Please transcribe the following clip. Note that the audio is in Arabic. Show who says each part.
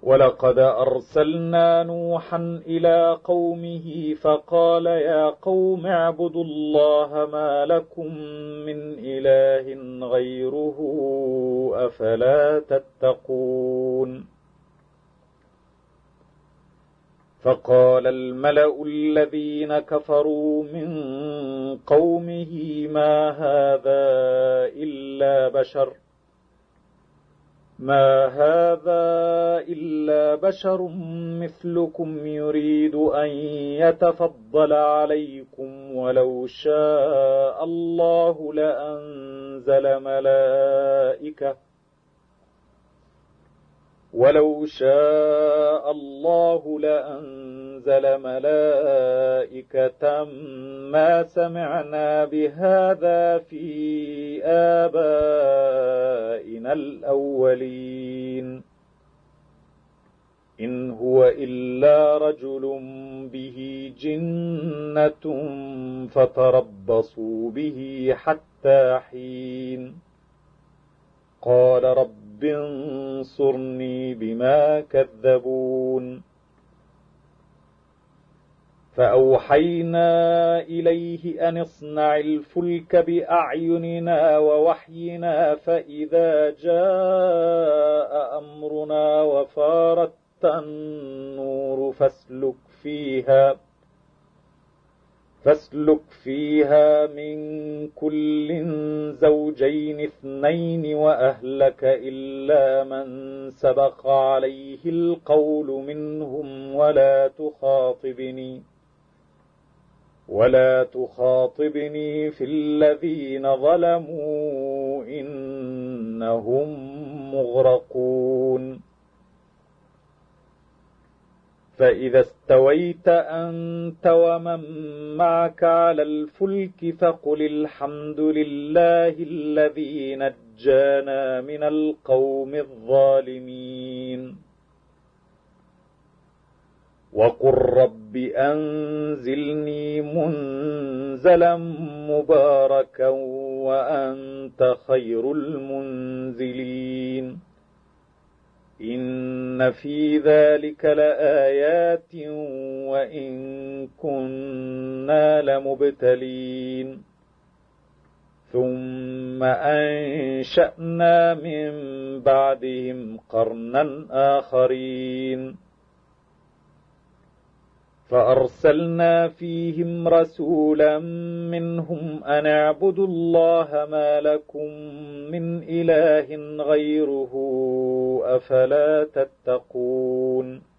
Speaker 1: ولقد أرسلنا نوحا إلى قومه فقال يا قوم اعبدوا الله ما لكم من إله غيره أفلا تتقون. فقال الملأ الذين كفروا من قومه ما هذا إلا بشر مثلكم يريد أن يتفضل عليكم ولو شاء الله لأنزل ملائكة ما سمعنا بهذا في آبائنا الأولين إن هو إلا رجل به جنة فتربصوا به حتى حين. قال رب انصرني بما كذبون. فأوحينا إليه أن اصنع الفلك بأعيننا ووحينا فإذا جاء أمرنا وفارت النور فاسلك فيها من كل زوجين اثنين وأهلك إلا من سبق عليه القول منهم ولا تخاطبني في الذين ظلموا إنهم مغرقون. فإذا استويت أنت ومن معك على الفلك فقل الحمد لله الذي نجانا من القوم الظالمين وقل رب أنزلني منزلا مباركا وأنت خير المنزلين. إن في ذلك لآيات وإن كنا لمبتلين. ثم أنشأنا من بعدهم قرنا آخرين فأرسلنا فيهم رسولا منهم أن اعبدوا الله ما لكم من إله غيره أفلا تتقون.